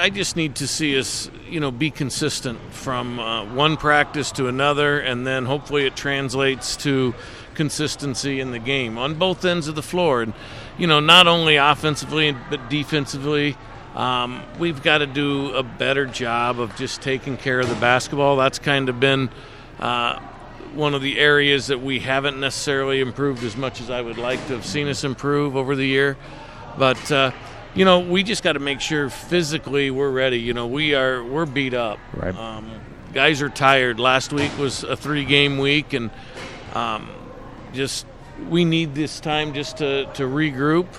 I just need to see us, be consistent from one practice to another, and then hopefully it translates to consistency in the game on both ends of the floor. And, not only offensively but defensively, we've got to do a better job of just taking care of the basketball. That's kind of been one of the areas that we haven't necessarily improved as much as I would like to have seen us improve over the year. But, we just got to make sure physically we're ready. We're beat up. Right. Guys are tired. Last week was a 3-game week, and we need this time just to regroup.